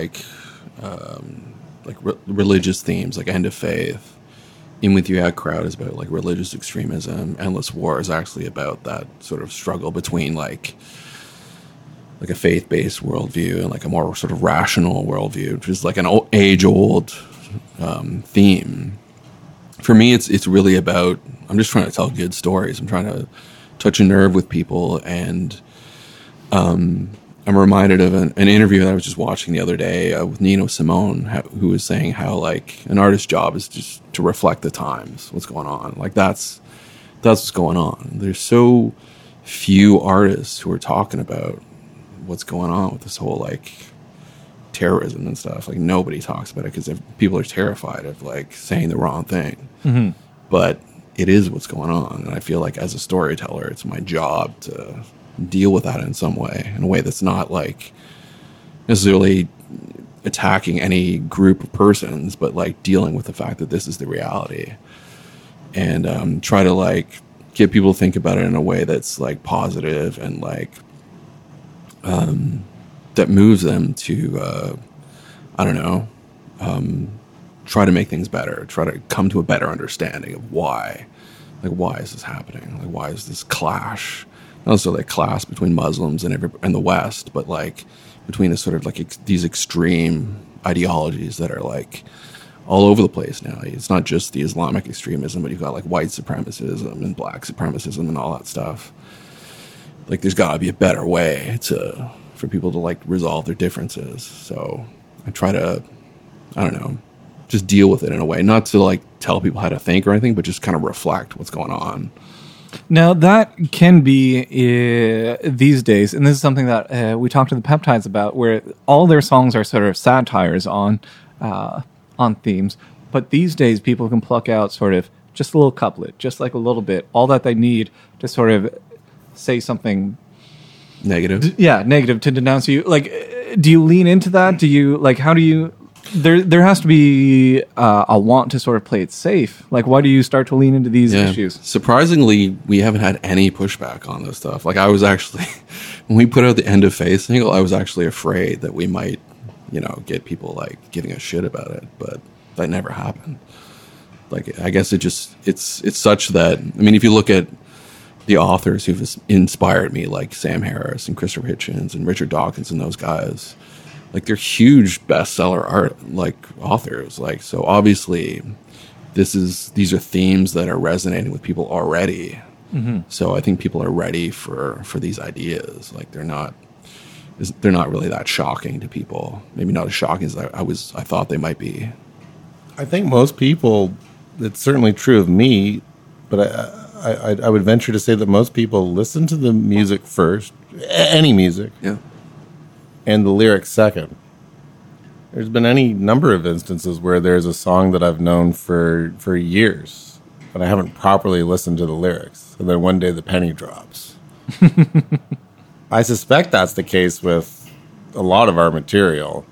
religious themes, like End of Faith. In With You At Crowd is about like religious extremism. Endless War is actually about that sort of struggle between like a faith-based worldview and like a more sort of rational worldview, which is like an age-old theme. For me, it's really about, I'm just trying to tell good stories. I'm trying to touch a nerve with people, and I'm reminded of an interview that I was just watching the other day with Nino Simone, who was saying how like an artist's job is just to reflect the times, what's going on. Like that's what's going on. There's so few artists who are talking about what's going on with this whole like terrorism and stuff. Like nobody talks about it because people are terrified of like saying the wrong thing. Mm-hmm. But it is what's going on, and I feel like as a storyteller, it's my job to deal with that in some way, in a way that's not like necessarily attacking any group of persons, but like dealing with the fact that this is the reality, and try to like get people to think about it in a way that's like positive and like that moves them to try to make things better, try to come to a better understanding of why is this happening, like why is this clash, not necessarily a clash between Muslims and the West, but like between this sort of like these extreme ideologies that are like all over the place now. It's not just the Islamic extremism, but you've got like white supremacism and black supremacism and all that stuff. Like there's got to be a better way for people to like resolve their differences. So I try to, just deal with it in a way, not to like tell people how to think or anything, but just kind of reflect what's going on. Now that can be these days, and this is something that we talked to the Peptides about, where all their songs are sort of satires on themes. But these days, people can pluck out sort of just a little couplet, just like a little bit, all that they need to sort of say something negative. Negative to denounce you. Like, do you lean into that? Do you like? How do you? There has to be a want to sort of play it safe. Like, why do you start to lean into these issues? Surprisingly, we haven't had any pushback on this stuff. Like, I was actually, when we put out the End of Faith single, I was actually afraid that we might, get people like giving a shit about it, but that never happened. Like, I guess it's such that, if you look at the authors who've inspired me, like Sam Harris and Christopher Hitchens and Richard Dawkins and those guys, like they're huge bestseller authors. Like, so obviously these are themes that are resonating with people already. Mm-hmm. So I think people are ready for these ideas. Like they're not really that shocking to people. Maybe not as shocking as I thought they might be. I think most people, it's certainly true of me, but I would venture to say that most people listen to the music first, any music, Yeah. and the lyrics second. There's been any number of instances where there's a song that I've known for years, and I haven't properly listened to the lyrics, and then one day the penny drops. I suspect that's the case with a lot of our material.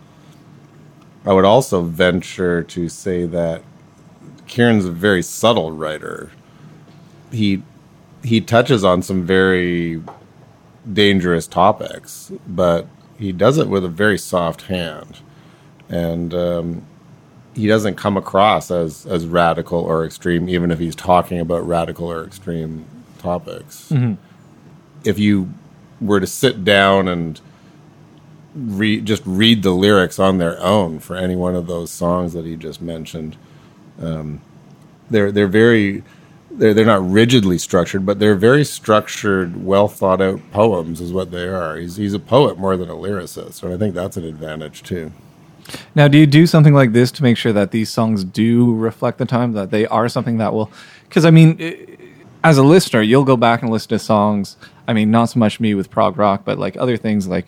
I would also venture to say that Kieran's a very subtle writer. He touches on some very dangerous topics, but he does it with a very soft hand. And he doesn't come across as radical or extreme, even if he's talking about radical or extreme topics. Mm-hmm. If you were to sit down and just read the lyrics on their own for any one of those songs that he just mentioned, they're not rigidly structured, but they're very structured, well thought out poems is what they are. He's a poet more than a lyricist, and I think that's an advantage too. Now, do you do something like this to make sure that these songs do reflect the time, that they are something that will... Because, I mean, as a listener, you'll go back and listen to songs, I mean, not so much me with prog rock, but like other things like,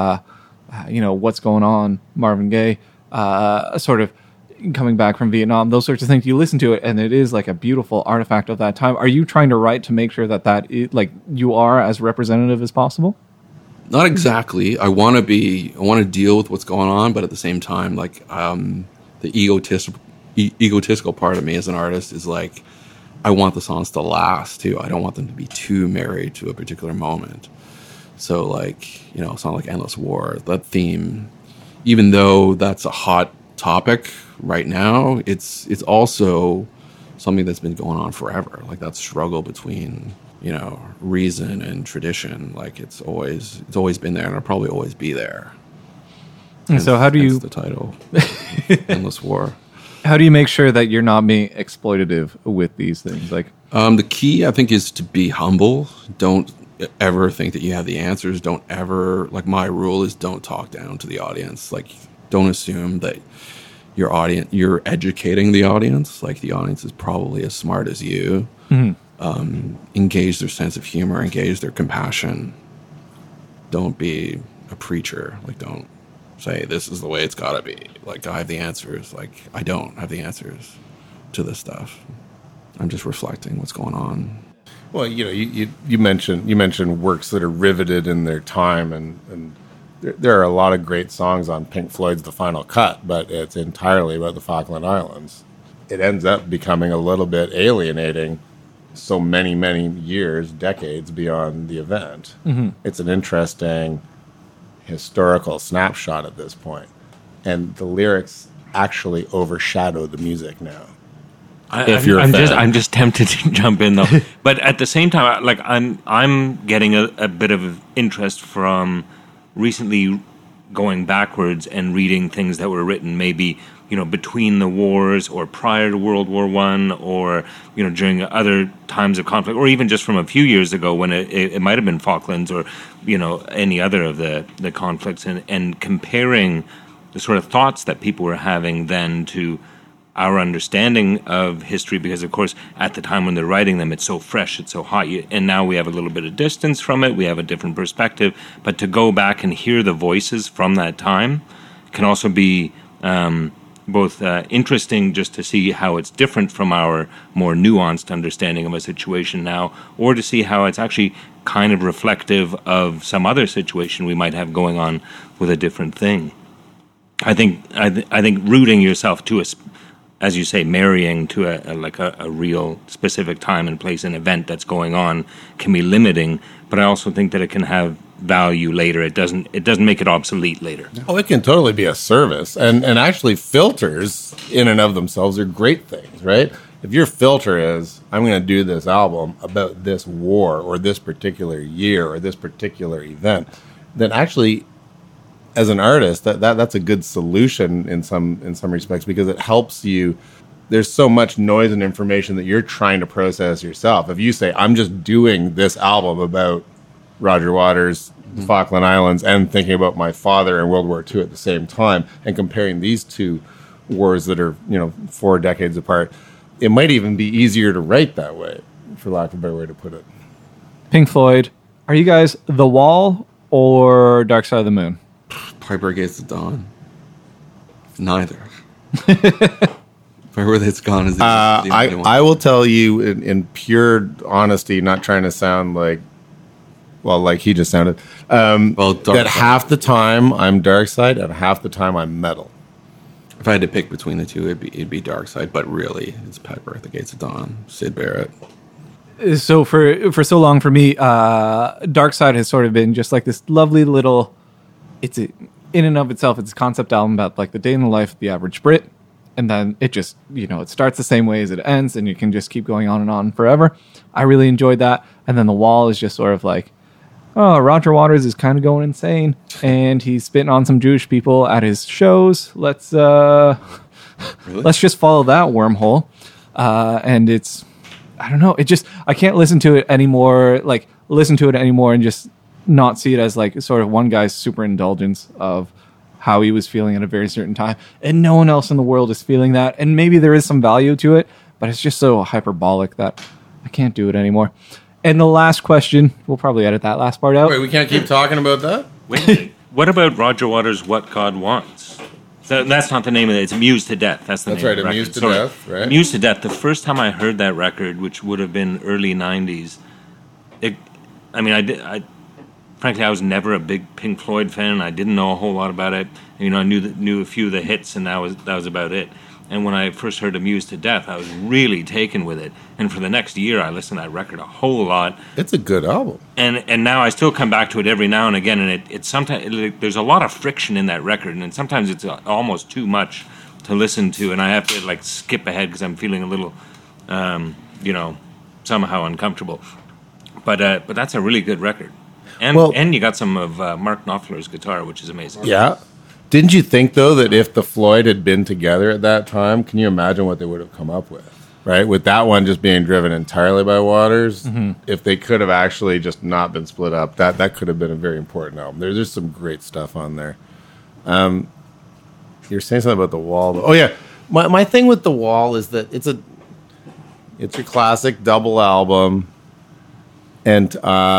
What's Going On, Marvin Gaye, sort of coming back from Vietnam, those sorts of things. You listen to it, and it is like a beautiful artifact of that time. Are you trying to write to make sure that you are as representative as possible? Not exactly. I want to deal with what's going on, but at the same time, like, the egotistical part of me as an artist is like, I want the songs to last too. I don't want them to be too married to a particular moment. So, like, a song like Endless War, that theme, even though that's a hot topic right now, it's also something that's been going on forever. Like, that struggle between, reason and tradition, like, it's always been there, and it'll probably always be there. And so how do you... the title, Endless War. How do you make sure that you're not being exploitative with these things? Like, the key, I think, is to be humble. Don't ever think that you have the answers. Don't ever, like, my rule is don't talk down to the audience. Like, don't assume that you're educating the audience. Like, the audience is probably as smart as you. Mm-hmm. Engage their sense of humor, engage their compassion. Don't be a preacher. Like, don't say this is the way it's got to be. Like, I have the answers. Like, I don't have the answers to this stuff. I'm just reflecting what's going on. Well, you mentioned works that are riveted in their time, and there are a lot of great songs on Pink Floyd's The Final Cut, but it's entirely about the Falkland Islands. It ends up becoming a little bit alienating so many, many years, decades beyond the event. Mm-hmm. It's an interesting historical snapshot at this point, and the lyrics actually overshadow the music now. I'm just tempted to jump in though, but at the same time, like, I'm getting a bit of interest from recently going backwards and reading things that were written maybe between the wars or prior to World War I, or during other times of conflict, or even just from a few years ago when it might have been Falklands or any other of the conflicts, and comparing the sort of thoughts that people were having then to our understanding of history, because of course at the time when they're writing them, it's so fresh, it's so hot, and now we have a little bit of distance from it, we have a different perspective, but to go back and hear the voices from that time can also be both interesting, just to see how it's different from our more nuanced understanding of a situation now, or to see how it's actually kind of reflective of some other situation we might have going on with a different thing. I think rooting yourself to as you say, marrying to a real specific time and place and event that's going on can be limiting, but I also think that it can have value later. It doesn't make it obsolete later. Oh, it can totally be a service. And actually filters in and of themselves are great things, right? If your filter is, I'm going to do this album about this war or this particular year or this particular event, then actually as an artist, that's a good solution in some respects, because it helps you. There's so much noise and information that you're trying to process yourself. If you say, I'm just doing this album about Roger Waters, the Falkland Islands, and thinking about my father and World War II at the same time, and comparing these two wars that are 4 decades apart, it might even be easier to write that way, for lack of a better way to put it. Pink Floyd, Are you guys The Wall or Dark Side of the Moon? Piper Gates of Dawn. Neither. Piper Gates of Dawn is the only one. I will tell you in pure honesty, not trying to sound like he just sounded. That half the time I'm Dark Side and half the time I'm Metal. If I had to pick between the two, it'd be Dark Side, but really, it's Piper at the Gates of Dawn, Syd Barrett. So for so long for me, Dark Side has sort of been just like this lovely little. In and of itself, it's a concept album about like the day in the life of the average Brit, and then it just it starts the same way as it ends, and you can just keep going on and on forever. I really enjoyed that, and then The Wall is just sort of like, oh, Roger Waters is kind of going insane, and he's spitting on some Jewish people at his shows. Let's just follow that wormhole. And it's, I don't know, I can't listen to it anymore and just not see it as like sort of one guy's super indulgence of how he was feeling at a very certain time, and no one else in the world is feeling that. And maybe there is some value to it, but it's just so hyperbolic that I can't do it anymore. And the last question, we'll probably edit that last part out. Wait, we can't keep talking about that? Wait, what about Roger Waters' What God Wants? So that's not the name of it. It's Amused to Death. That's the name of the record. Amused to Death, right? Amused to Death. The first time I heard that record, which would have been early 90s, frankly, I was never a big Pink Floyd fan. I didn't know a whole lot about it. I knew a few of the hits, and that was about it. And when I first heard Amused to Death, I was really taken with it. And for the next year, I listened to that record a whole lot. It's a good album. And now I still come back to it every now and again. And it's sometimes there's a lot of friction in that record, and sometimes it's almost too much to listen to. And I have to like skip ahead because I'm feeling a little, somehow uncomfortable. But that's a really good record. And you got some of Mark Knopfler's guitar, which is amazing. Yeah. Didn't you think, though, that if the Floyd had been together at that time, can you imagine what they would have come up with, right? With that one just being driven entirely by Waters, if they could have actually just not been split up, that could have been a very important album. There's some great stuff on there. You're saying something about The Wall, though. Oh, yeah. My thing with The Wall is that it's a classic double album, and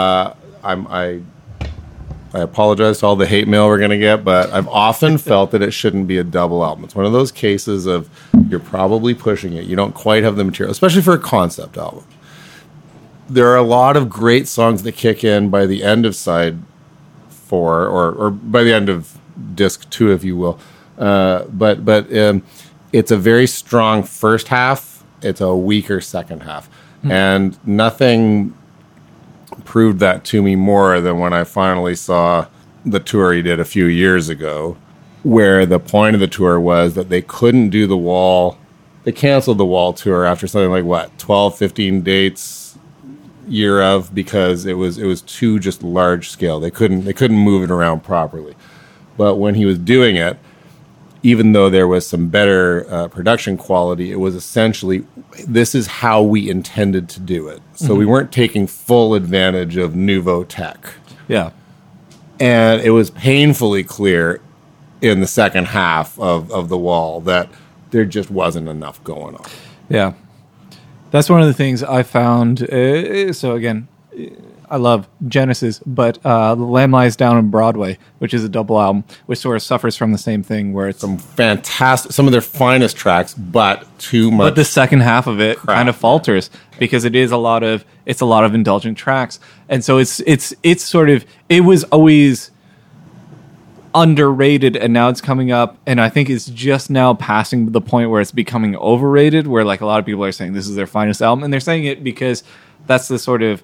I apologize to all the hate mail we're going to get, but I've often felt that it shouldn't be a double album. It's one of those cases of you're probably pushing it. You don't quite have the material, especially for a concept album. There are a lot of great songs that kick in by the end of side 4 or by the end of disc 2, if you will. But it's a very strong first half. It's a weaker second half. And nothing proved that to me more than when I finally saw the tour he did a few years ago, where the point of the tour was that they couldn't do The Wall. They canceled the Wall tour after something like 12, 15 dates year of, because it was too just large scale. They couldn't move it around properly. But when he was doing it, even though there was some better production quality, it was essentially, this is how we intended to do it. So we weren't taking full advantage of nouveau tech. Yeah. And it was painfully clear in the second half of The Wall that there just wasn't enough going on. Yeah. That's one of the things I found. So again, I love Genesis, but The Lamb Lies Down on Broadway, which is a double album, which sort of suffers from the same thing, where it's some of their finest tracks, but too much. But the second half of it kind of falters because it's a lot of indulgent tracks, and so it was always underrated, and now it's coming up, and I think it's just now passing the point where it's becoming overrated, where like a lot of people are saying this is their finest album, and they're saying it because that's the sort of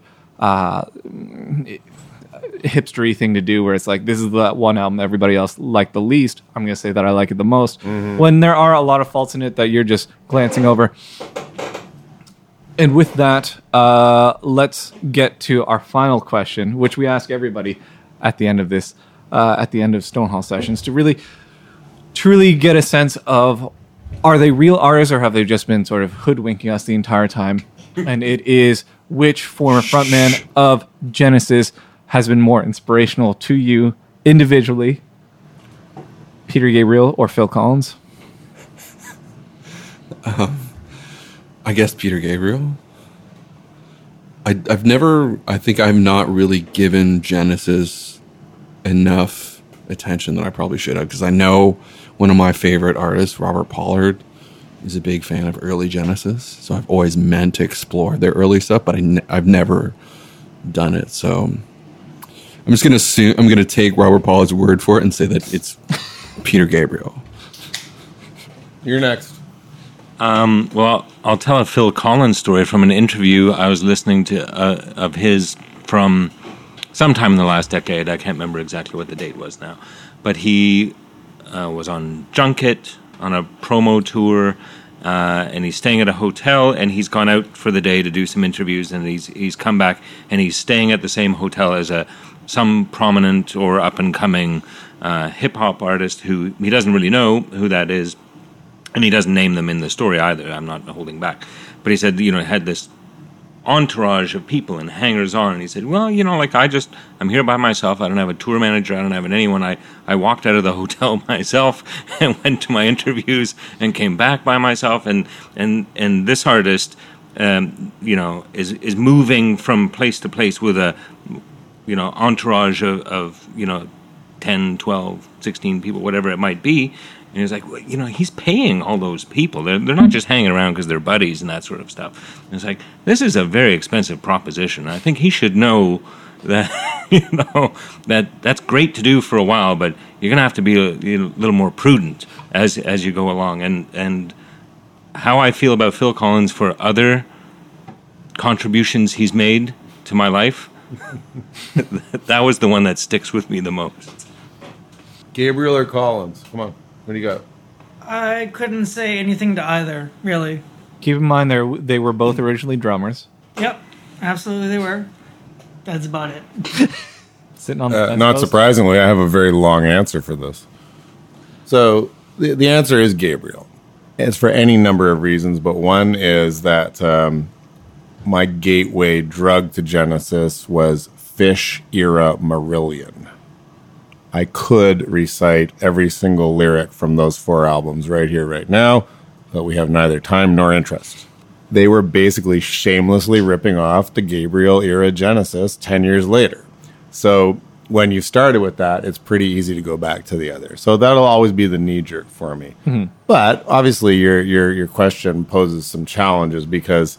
hipstery thing to do, where it's like, this is the one album everybody else liked the least, I'm going to say that I like it the most, when there are a lot of faults in it that you're just glancing over. And with that, let's get to our final question, which we ask everybody at the end of this, at the end of Stonehall Sessions, to really truly get a sense of, are they real artists or have they just been sort of hoodwinking us the entire time? And it is, which former frontman of Genesis has been more inspirational to you individually, Peter Gabriel or Phil Collins? I guess Peter Gabriel. I think I've not really given Genesis enough attention that I probably should have, because I know one of my favorite artists, Robert Pollard, is a big fan of early Genesis. So I've always meant to explore their early stuff, but I've never done it. So I'm just going to I'm going to take Robert Pollard's word for it and say that it's Peter Gabriel. You're next. Well, I'll tell a Phil Collins story from an interview I was listening to of his from sometime in the last decade. I can't remember exactly what the date was now. But he was on Junket, on a promo tour, and he's staying at a hotel, and he's gone out for the day to do some interviews, and he's come back, and he's staying at the same hotel as some prominent or up-and-coming hip-hop artist who he doesn't really know who that is. And he doesn't name them in the story either. I'm not holding back. But he said, had this entourage of people and hangers-on. And he said, well, I'm here by myself. I don't have a tour manager. I don't have anyone. I walked out of the hotel myself and went to my interviews and came back by myself. And this artist, is moving from place to place with a, entourage of 10, 12, 16 people, whatever it might be. And he's like, he's paying all those people. They're not just hanging around because they're buddies and that sort of stuff. And it's like, this is a very expensive proposition. I think he should know that, that's great to do for a while, but you're going to have to be a little more prudent as you go along. And how I feel about Phil Collins for other contributions he's made to my life, that was the one that sticks with me the most. Gabriel or Collins? Come on. What do you got? I couldn't say anything to either, really. Keep in mind they were both originally drummers. Yep, absolutely they were. That's about it. Sitting on the not surprisingly, I have a very long answer for this. So the answer is Gabriel. It's for any number of reasons, but one is that my gateway drug to Genesis was Phish-era Marillion. I could recite every single lyric from those 4 albums right here, right now, but we have neither time nor interest. They were basically shamelessly ripping off the Gabriel-era Genesis 10 years later. So when you started with that, it's pretty easy to go back to the other. So that'll always be the knee-jerk for me. Mm-hmm. But obviously your question poses some challenges, because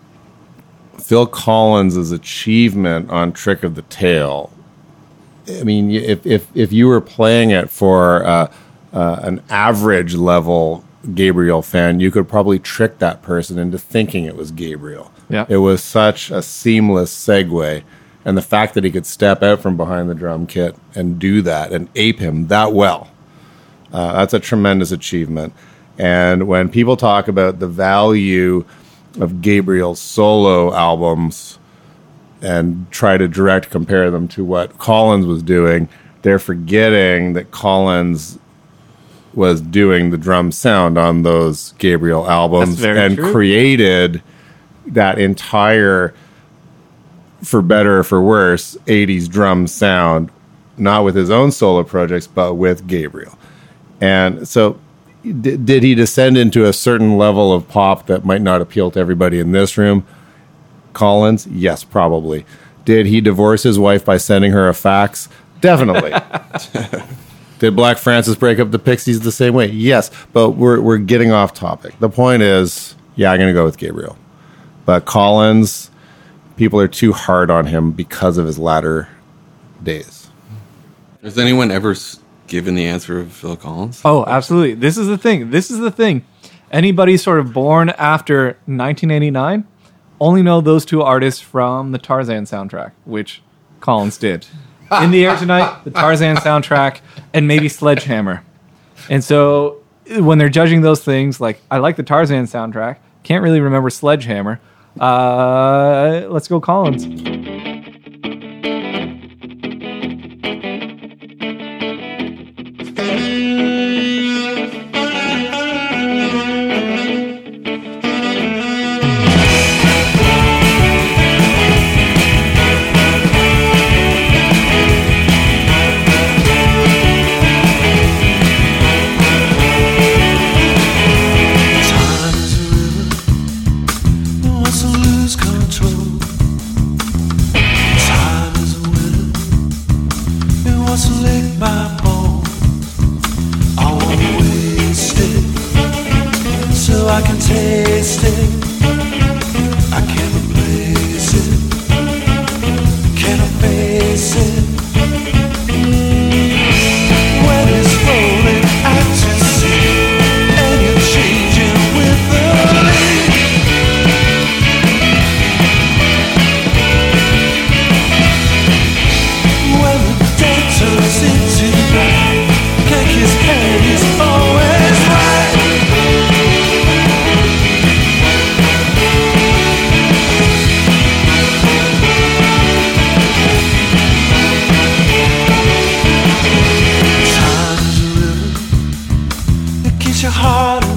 Phil Collins' achievement on Trick of the Tail, I mean, if you were playing it for an average level Gabriel fan, you could probably trick that person into thinking it was Gabriel. Yeah. It was such a seamless segue, and the fact that he could step out from behind the drum kit and do that and ape him that well, that's a tremendous achievement. And when people talk about the value of Gabriel's solo albums and try to direct compare them to what Collins was doing, they're forgetting that Collins was doing the drum sound on those Gabriel albums and created that entire, for better or for worse, 80s drum sound, not with his own solo projects, but with Gabriel. And so did he descend into a certain level of pop that might not appeal to everybody in this room? Collins? Yes, probably. Did he divorce his wife by sending her a fax? Definitely. Did Black Francis break up the Pixies the same way? Yes, but we're getting off topic. The point is, I'm going to go with Gabriel. But Collins, people are too hard on him because of his latter days. Has anyone ever given the answer of Phil Collins? Oh, absolutely. This is the thing. Anybody sort of born after 1989 only know those 2 artists from the Tarzan soundtrack, which Collins did. In the Air Tonight, the Tarzan soundtrack, and maybe Sledgehammer. And so when they're judging those things, like, I like the Tarzan soundtrack, can't really remember Sledgehammer. Let's go Collins. your heart